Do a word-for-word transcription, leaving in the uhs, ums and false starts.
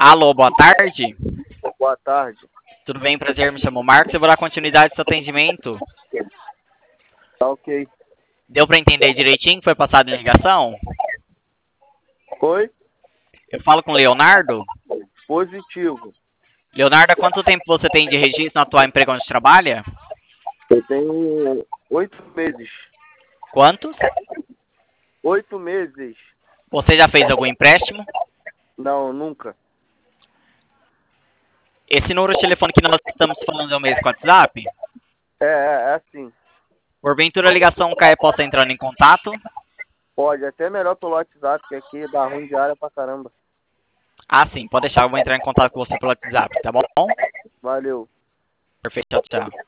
Alô, boa tarde. Boa tarde. Tudo bem? Prazer, me chamo Marcos. Eu vou dar continuidade ao seu atendimento. Tá ok. Deu para entender direitinho que foi passado em ligação? Oi? Eu falo com o Leonardo. Positivo. Leonardo, há quanto tempo você tem de registro no atual emprego onde trabalha? Eu tenho oito meses. Quantos? Oito meses. Você já fez algum empréstimo? Não, nunca. Esse número de telefone que nós estamos falando é o mesmo com o WhatsApp? É, é, é assim. Porventura a ligação cair, possa entrar em contato? Pode, até melhor pelo WhatsApp, que aqui dá ruim de área pra caramba. Ah, sim, pode deixar. Eu vou entrar em contato com você pelo WhatsApp, tá bom? Valeu. Perfeito, tchau, tchau.